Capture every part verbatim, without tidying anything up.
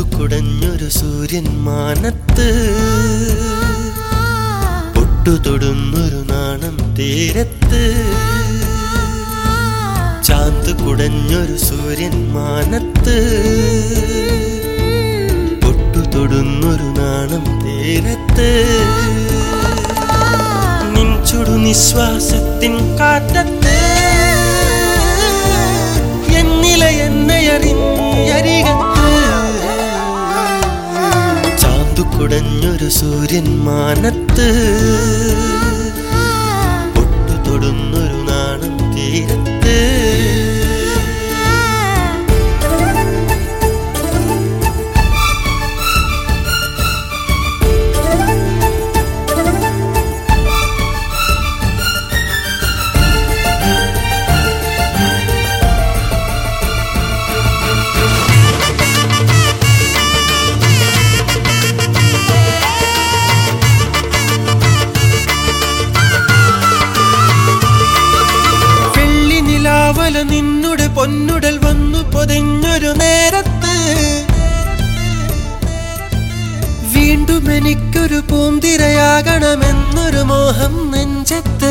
കുടഞ്ഞൊരു സൂര്യൻ മാനത്ത്, പൊട്ടുതൊടുന്നൊരു നാണം തീരത്ത്. ചാന്ത് കുടഞ്ഞൊരു സൂര്യൻ മാനത്ത്, പൊട്ടുതൊടുന്നൊരു നാണം തീരത്ത്. നിൻ ചുടു നിശ്വാസത്തിൻ കാറ്റത്ത് എന്നില എന്നയറിഞ്ഞരികത്ത്. ചാന്തു കുടഞ്ഞൊരു സൂര്യൻ മാനത്ത്, പൊട്ടുതൊടുന്നൊരു നാണം തീരത്ത്. നിന്നുടെ പൊന്നുടൽ വന്നു പൊതിഞ്ഞൊരു നേരത്ത്, വീണ്ടും എനിക്കൊരു പൂന്തിരയാകണമെന്നൊരു മോഹം നെഞ്ചത്ത്.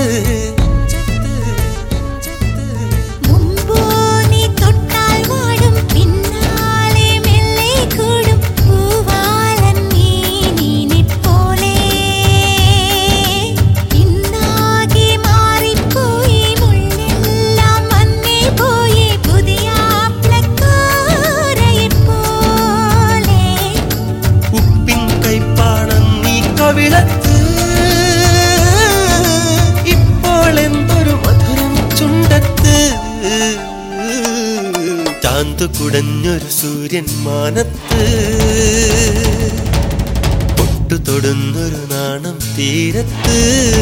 ഇപ്പോൾ എന്തൊരു മധുരം ചുണ്ടത്ത്. ചാന്ത് കുടഞ്ഞൊരു സൂര്യൻ മാനത്ത്, പൊട്ടുതൊടുന്നൊരു നാണം തീരത്ത്.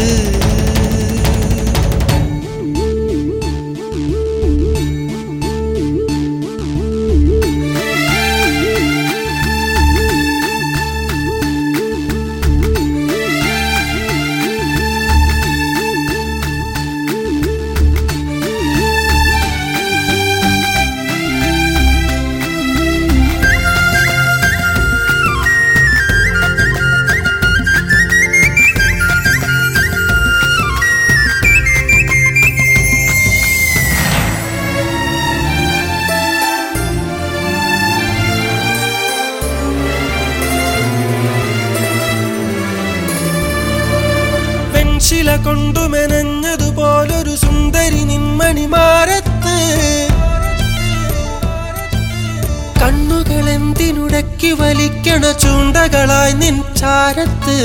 ശില കൊണ്ടു മെനഞ്ഞതുപോലൊരു സുന്ദരി നിന്മണിമാരത്ത്, കണ്ണുകൾ എന്തിനുടക്കി വലിക്കണ ചൂണ്ടകളായി നിൻ ചാരത്ത്.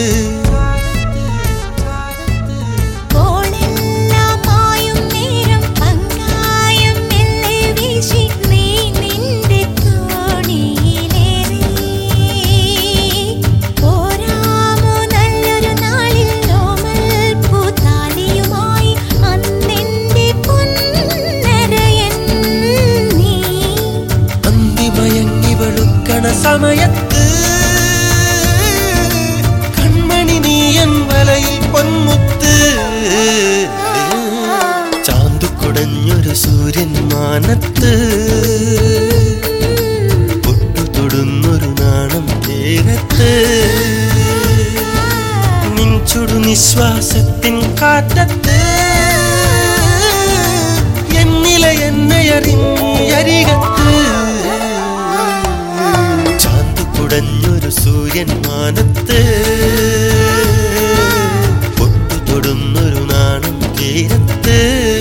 സമയത്ത് കൺമണി നീയൻ വലയിൽ പൊന്മുത്ത്. ചാന്തു കുടഞ്ഞൊരു സൂര്യൻ മാനത്ത്, പൊട്ടുതൊടുന്നൊരു നാണം തീരത്ത്. നിൻ ചുടു നിശ്വാസത്തിൻ കാറ്റത്ത് എന്നില എന്നയറിഞ്ഞരികത്ത്. കുടഞ്ഞൊരു സൂര്യൻ മാനത്ത്, പൊട്ടുതൊടുന്നൊരു നാണം തീരത്ത്.